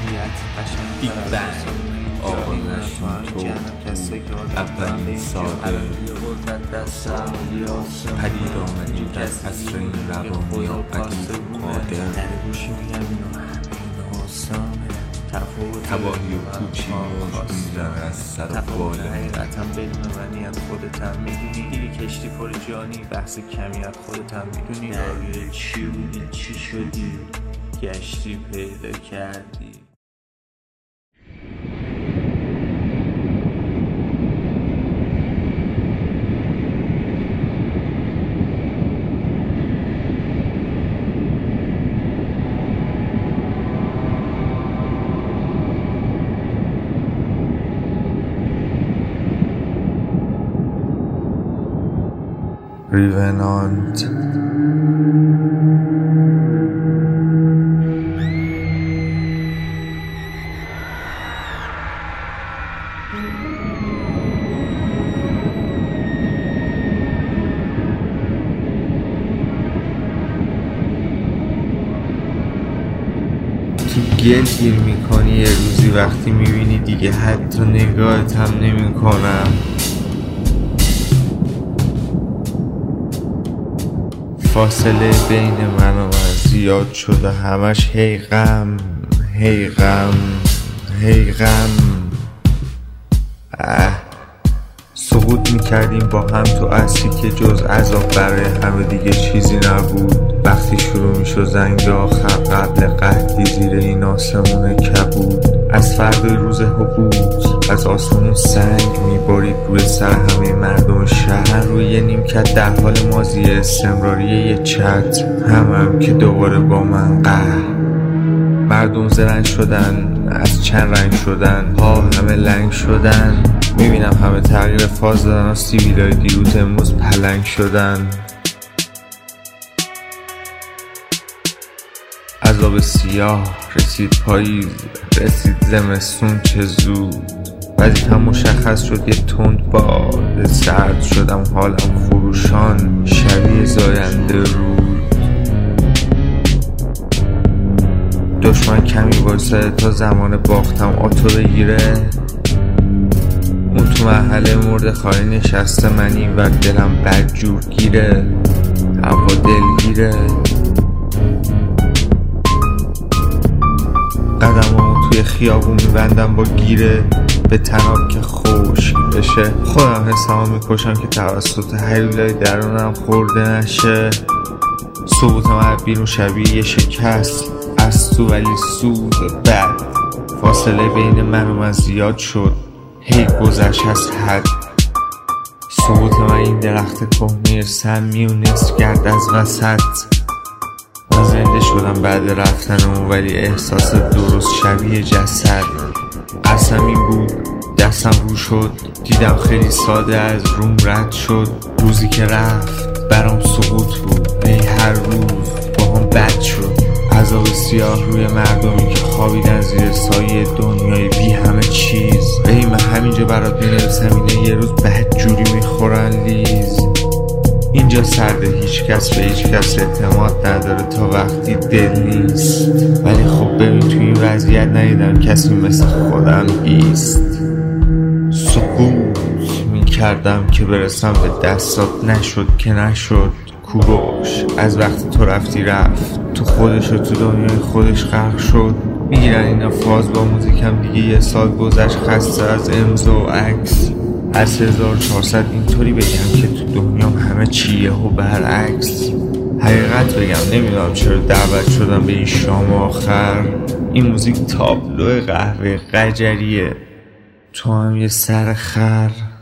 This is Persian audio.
بیگ بنگ آغازش تو اولین ساده پدید آمدیم در عصر این روانی قدیم قادر تباهی و پوچی میزن از سر و بالا حقیقتم بدون منی از خودتم میدونی دیگه کشتی پر جانی بحث کمی از خودتم میدونی راوی چی بودی چی شدی گشتی پیدا کردی ریونانت تو گل گیر میکنی یه روزی وقتی میبینی دیگه حتی نگاهت هم نمیکنم فاصله بین من و زیاد شده همش هی غم هی غم هی غم سقوط میکردیم با هم تو عصری که جز عذاب برای همه دیگه چیزی نبود وقتی شروع میشد زنگ آخر قبل قحطی زیر این آسمون کبود از فردای روز حقوق از آسمون سنگ میبارید روی سر همه مردم شهر روی یه نیمکت در حال ماضی استمراری یه چت هم که دوباره با من مردم زرنگ شدن از چند رنگ شدن ها همه لنگ شدن میبینم همه تغییر فاز دادن و سیبیلای دیروز امروز پلنگ شدن عذاب سیاه رسید پاییز رسید زمستون چه زود وضعیت هم مشخص شد یه تند باد سرد شدم حالم خروشان شبیه زاینده رود دشمن کمی واسه تا زمان باختم آتو بگیره اون تو محله مرد خواهی نشسته من این وقت دلم بدجور گیره هوا دلگیره قدمامو توی خیابون میبندم با گیره به تناب که خشک بشه خودم حسامو میکشم که توسط هیولای درونم خورده نشه ثبوت من بیرون شبیه یه شکست از تو ولی سود بد فاصله بین من زیاد شد هی گذشت از حد ثبوت من این درخت کهنه سمی و نصف کرد از وسط من زنده شدم بعد رفتنم ولی احساس درست شبیه جسد قسم این بود دستم رو شد دیدم خیلی ساده از روم رد شد روزی که رفت برام سقوط بود ای هر روز با هم بد شد عذاب سیاه روی مردمی که خوابیدن زیر سایه دنیای بی همه چیز ای من همینجا برات مینویسم اینه یه روز بد جوری میخورن لیز اینجا سرده هیچ کس به هیچ کس اعتماد نداره تا وقتی دل نیست ولی خب ببین تو این وضعیت ندیدم کسی مثل خودم ایست سقوط میکردم که برسم به دستات نشد که نشد کوروش از وقتی تو رفتی رفت تو خودش و تو دنیای خودش غرق شد میگیرن اینا فاز با موزیکم دیگه یه سال گذشت خسته از امضا و عکس از 1400 اینطوری بگم که تو دنیام همه چیه و برعکس حقیقت بگم نمیدونم چرا دعوت شدم به این شام آخر این موزیک تابلو قهوه قجریه تو هم یه سر خر